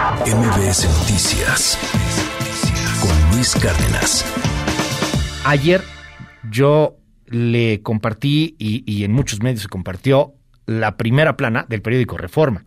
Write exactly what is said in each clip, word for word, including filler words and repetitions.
M B S Noticias con Luis Cárdenas. Ayer yo le compartí, y, y en muchos medios se compartió, la primera plana del periódico Reforma.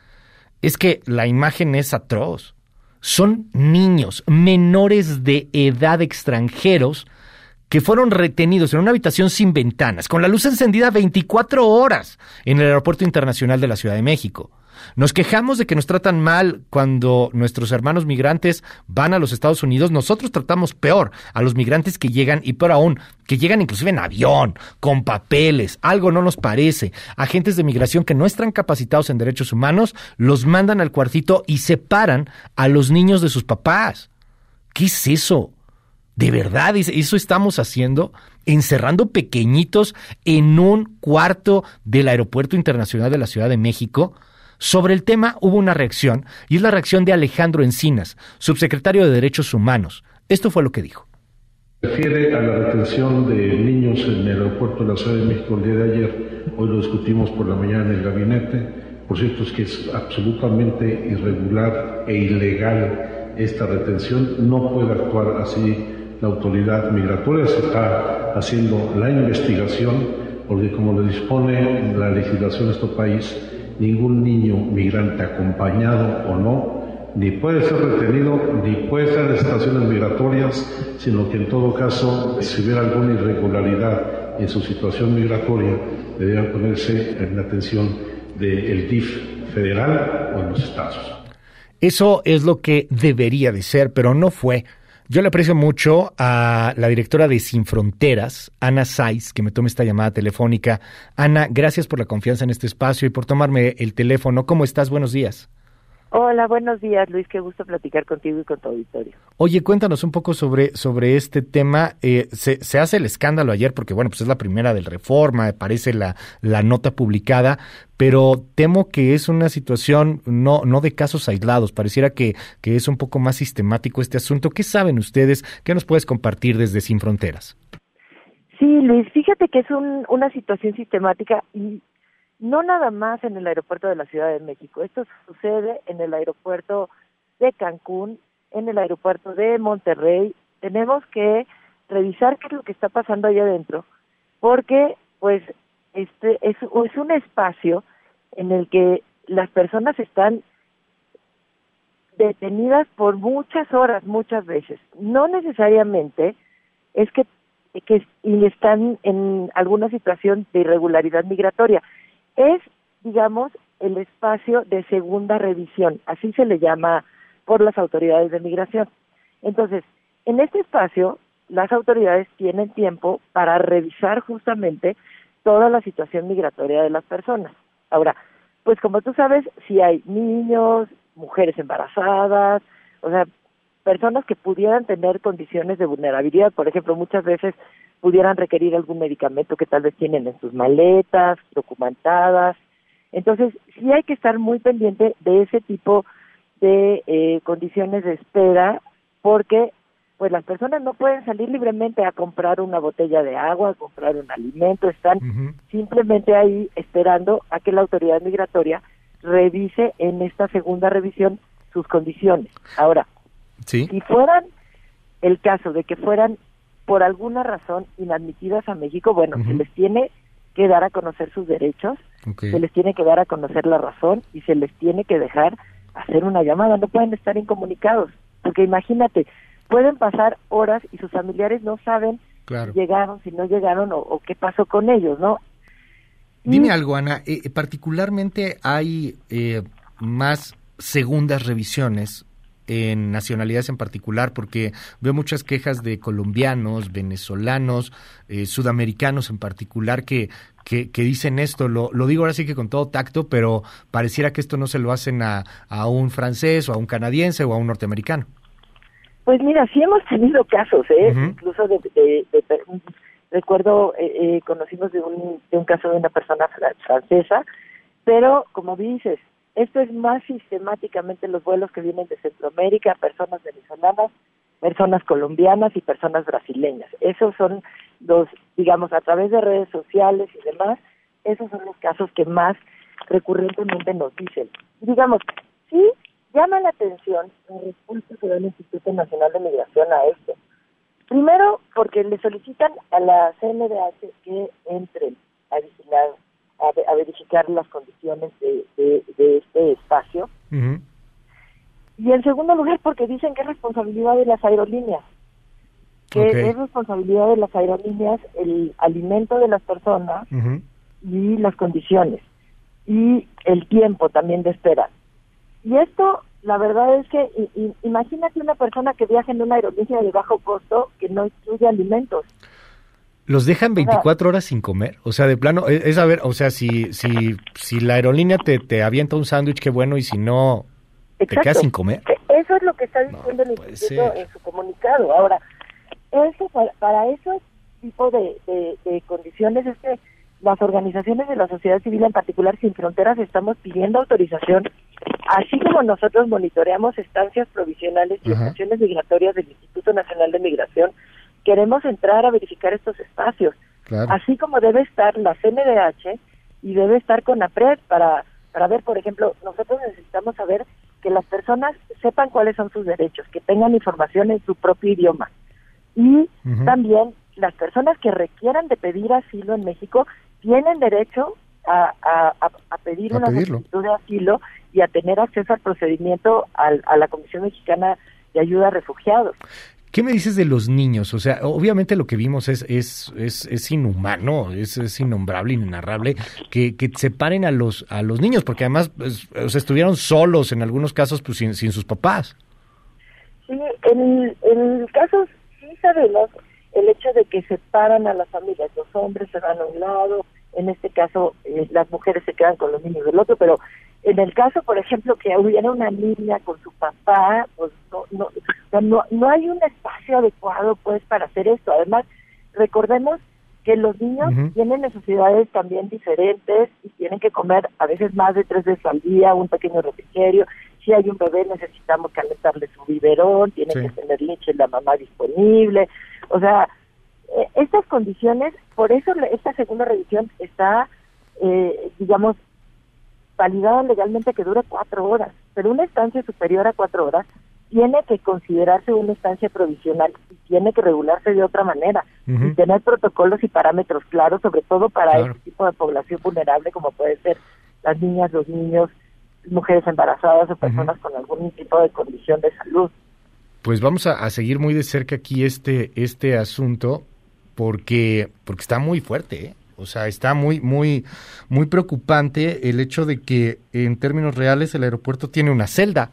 Es que la imagen es atroz. Son niños menores de edad extranjeros que fueron retenidos en una habitación sin ventanas, con la luz encendida veinticuatro horas en el Aeropuerto Internacional de la Ciudad de México. Nos quejamos de que nos tratan mal cuando nuestros hermanos migrantes van a los Estados Unidos. Nosotros tratamos peor a los migrantes que llegan, y peor aún, que llegan inclusive en avión, con papeles, algo no nos parece. Agentes de migración que no están capacitados en derechos humanos, los mandan al cuartito y separan a los niños de sus papás. ¿Qué es eso? ¿De verdad eso estamos haciendo? ¿Encerrando pequeñitos en un cuarto del Aeropuerto Internacional de la Ciudad de México? Sobre el tema hubo una reacción, y es la reacción de Alejandro Encinas, subsecretario de Derechos Humanos. Esto fue lo que dijo. Refiere a la detención de niños en el aeropuerto de la Ciudad de México el día de ayer. Hoy lo discutimos por la mañana en el gabinete. Por cierto, es que es absolutamente irregular e ilegal esta detención. No puede actuar así la autoridad migratoria. Se está haciendo la investigación, porque como le dispone la legislación de este país, ningún niño migrante, acompañado o no, ni puede ser retenido, ni puede estar en estaciones migratorias, sino que en todo caso, si hubiera alguna irregularidad en su situación migratoria, deberían ponerse en la atención del D I F federal o en los estados. Eso es lo que debería de ser, pero no fue. Yo le aprecio mucho a la directora de Sin Fronteras, Ana Saiz, que me tome esta llamada telefónica. Ana, gracias por la confianza en este espacio y por tomarme el teléfono. ¿Cómo estás? Buenos días. Hola, buenos días, Luis. Qué gusto platicar contigo y con tu auditorio. Oye, cuéntanos un poco sobre, sobre este tema. Eh, se, se hace el escándalo ayer porque, bueno, pues es la primera del Reforma, parece la, la nota publicada, pero temo que es una situación no, no de casos aislados. Pareciera que, que es un poco más sistemático este asunto. ¿Qué saben ustedes? ¿Qué nos puedes compartir desde Sin Fronteras? Sí, Luis, fíjate que es un, una situación sistemática y no nada más en el aeropuerto de la Ciudad de México. Esto sucede en el aeropuerto de Cancún, en el aeropuerto de Monterrey. Tenemos que revisar qué es lo que está pasando allá adentro, porque pues este es, es un espacio en el que las personas están detenidas por muchas horas, muchas veces. No necesariamente es que, que y están en alguna situación de irregularidad migratoria. Es, digamos, el espacio de segunda revisión, así se le llama por las autoridades de migración. Entonces, en este espacio, las autoridades tienen tiempo para revisar justamente toda la situación migratoria de las personas. Ahora, pues como tú sabes, si hay niños, mujeres embarazadas, o sea, personas que pudieran tener condiciones de vulnerabilidad, por ejemplo, muchas veces pudieran requerir algún medicamento que tal vez tienen en sus maletas, documentadas. Entonces, sí hay que estar muy pendiente de ese tipo de eh, condiciones de espera, porque pues las personas no pueden salir libremente a comprar una botella de agua, a comprar un alimento, están uh-huh. simplemente ahí esperando a que la autoridad migratoria revise en esta segunda revisión sus condiciones. Ahora, ¿sí? Si fueran el caso de que fueran por alguna razón inadmitidas a México, bueno, uh-huh. se les tiene que dar a conocer sus derechos, okay. se les tiene que dar a conocer la razón y se les tiene que dejar hacer una llamada. No pueden estar incomunicados, porque imagínate, pueden pasar horas y sus familiares no saben claro. si llegaron, si no llegaron o, o qué pasó con ellos, ¿no? Dime y... algo, Ana, eh, particularmente hay eh, más segundas revisiones en nacionalidades en particular, porque veo muchas quejas de colombianos, venezolanos, eh, sudamericanos en particular que, que, que dicen esto. Lo, lo digo ahora sí que con todo tacto, pero pareciera que esto no se lo hacen a, a un francés o a un canadiense o a un norteamericano. Pues mira, sí hemos tenido casos, ¿eh? Uh-huh. Incluso de, de, de, de recuerdo, eh, eh, conocimos de un, de un caso de una persona francesa, pero como dices, esto es más sistemáticamente los vuelos que vienen de Centroamérica, personas venezolanas, personas colombianas y personas brasileñas. Esos son los, digamos, a través de redes sociales y demás, esos son los casos que más recurrentemente nos dicen. Digamos, sí, llama la atención atención la respuesta que da el Instituto Nacional de Migración a esto. Primero, porque le solicitan a la C N D H que entren a vigilar, a, a verificar las condiciones de, de, de este espacio. Uh-huh. Y en segundo lugar, porque dicen que es responsabilidad de las aerolíneas, que Okay. es responsabilidad de las aerolíneas el alimento de las personas Uh-huh. y las condiciones, y el tiempo también de espera. Y esto, la verdad es que, i, i, imagínate una persona que viaja en una aerolínea de bajo costo que no incluye alimentos. ¿Los dejan veinticuatro horas sin comer? O sea, de plano, es, es a ver, o sea, si si si la aerolínea te, te avienta un sándwich, qué bueno, y si no, Exacto. ¿te quedas sin comer? Eso es lo que está diciendo No, el puede Instituto ser. en su comunicado. Ahora, eso para, para ese tipo de, de, de condiciones es que las organizaciones de la sociedad civil, en particular Sin Fronteras, estamos pidiendo autorización, así como nosotros monitoreamos estancias provisionales y Ajá. estaciones migratorias del Instituto Nacional de Migración. Queremos entrar a verificar estos espacios, Claro. así como debe estar la C N D H y debe estar CONAPRED para, para ver, por ejemplo, nosotros necesitamos saber que las personas sepan cuáles son sus derechos, que tengan información en su propio idioma. Y Ujú. también las personas que requieran de pedir asilo en México tienen derecho a, a, a, a pedir A una pedirlo. solicitud de asilo y a tener acceso al procedimiento al, a la Comisión Mexicana de Ayuda a Refugiados. ¿Qué me dices de los niños? O sea, obviamente lo que vimos es es es, es inhumano, es, es innombrable, inenarrable, que, que separen a los a los niños, porque además pues, o sea, estuvieron solos en algunos casos pues sin, sin sus papás. Sí, en, en casos sí sabemos el hecho de que separan a las familias, los hombres se van a un lado, en este caso eh, las mujeres se quedan con los niños del otro, pero en el caso, por ejemplo, que hubiera una niña con su papá, pues no, no, no, no hay un espacio adecuado pues para hacer esto. Además, recordemos que los niños Uh-huh. tienen necesidades también diferentes y tienen que comer a veces más de tres veces al día, un pequeño refrigerio. Si hay un bebé necesitamos calentarle su biberón, tiene Sí. que tener leche la mamá disponible. O sea, eh, estas condiciones, por eso le- esta segunda revisión está, eh, digamos, validada legalmente que dure cuatro horas, pero una estancia superior a cuatro horas tiene que considerarse una estancia provisional y tiene que regularse de otra manera Ujú. y tener protocolos y parámetros claros, sobre todo para Claro. este tipo de población vulnerable como puede ser las niñas, los niños, mujeres embarazadas o personas con algún tipo de condición de salud. Pues vamos a, a seguir muy de cerca aquí este este asunto porque porque está muy fuerte, ¿eh? O sea, está muy muy muy preocupante el hecho de que en términos reales el aeropuerto tiene una celda.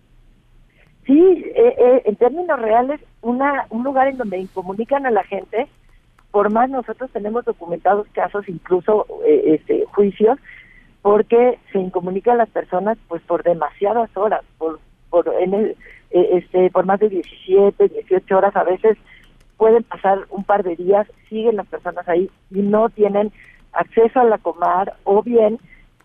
Sí, eh, eh, en términos reales, una un lugar en donde incomunican a la gente, por más nosotros tenemos documentados casos, incluso eh, este, juicios, porque se incomunican las personas pues por demasiadas horas, por por en el, eh, este por más de diecisiete, dieciocho horas, a veces pueden pasar un par de días, siguen las personas ahí y no tienen acceso a la comar, o bien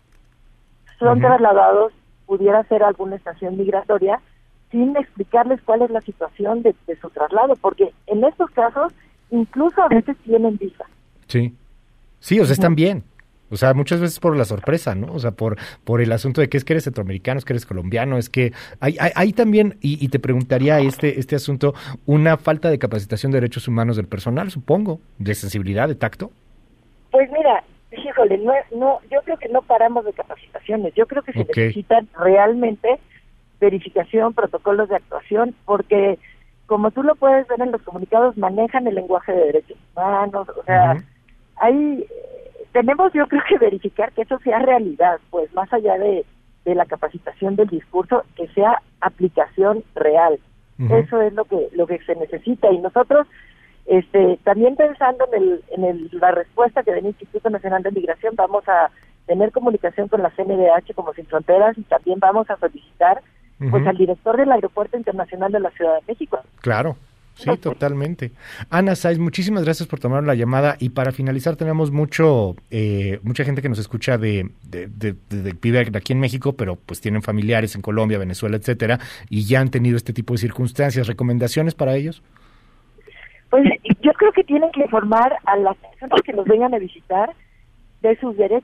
son Ujú. trasladados, pudiera ser alguna estación migratoria, sin explicarles cuál es la situación de, de su traslado, porque en estos casos incluso a veces tienen visa. Sí. Sí, o sea, están bien. O sea, muchas veces por la sorpresa, ¿no? O sea, por por el asunto de que es que eres centroamericano, es que eres colombiano, es que hay, hay, hay también, y, y te preguntaría este este asunto, una falta de capacitación de derechos humanos del personal, supongo, de sensibilidad, de tacto. Pues mira, híjole, no, no, yo creo que no paramos de capacitaciones, yo creo que se Ok. necesitan realmente verificación, protocolos de actuación, porque como tú lo puedes ver en los comunicados, manejan el lenguaje de derechos humanos, o sea, Ujú. hay, tenemos yo creo que verificar que eso sea realidad, pues más allá de, de la capacitación del discurso, que sea aplicación real. Ujú. Eso es lo que lo que se necesita, y nosotros este también pensando en el en el, la respuesta que da el Instituto Nacional de Migración, vamos a tener comunicación con la C N D H como Sin Fronteras, y también vamos a solicitar pues Ujú. al director del Aeropuerto Internacional de la Ciudad de México. Claro, sí, totalmente. Ana Sáiz, muchísimas gracias por tomar la llamada, y para finalizar tenemos mucho eh, mucha gente que nos escucha de, de, de, de, de vive aquí en México, pero pues tienen familiares en Colombia, Venezuela, etcétera, y ya han tenido este tipo de circunstancias. ¿Recomendaciones para ellos? Pues yo creo que tienen que informar a las personas que los vengan a visitar de sus derechos.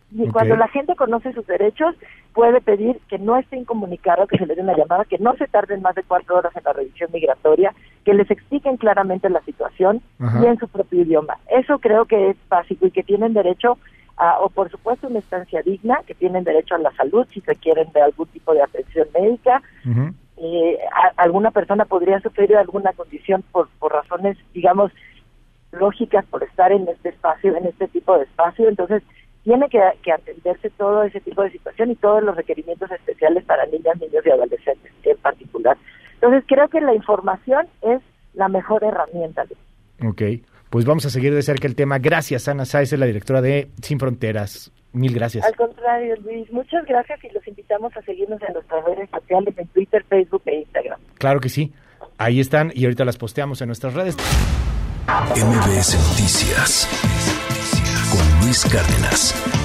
Y Okay. cuando la gente conoce sus derechos, puede pedir que no esté incomunicado, que se le dé una llamada, que no se tarden más de cuatro horas en la revisión migratoria, que les expliquen claramente la situación Ajá. y en su propio idioma. Eso creo que es básico y que tienen derecho a, o por supuesto, una estancia digna, que tienen derecho a la salud si requieren de algún tipo de atención médica. Uh-huh. Eh, a, alguna persona podría sufrir de alguna condición por, por razones, digamos, lógicas por estar en este espacio, en este tipo de espacio. Entonces, tiene que, que atenderse todo ese tipo de situación y todos los requerimientos especiales para niñas, niños y adolescentes en particular. Entonces, creo que la información es la mejor herramienta. Ok, pues vamos a seguir de cerca el tema. Gracias, Ana Sáez, la directora de Sin Fronteras. Mil gracias. Al contrario, Luis, muchas gracias y los invitamos a seguirnos en nuestras redes sociales, en Twitter, Facebook e Instagram. Claro que sí. Ahí están y ahorita las posteamos en nuestras redes. M B S Noticias con Luis Cárdenas.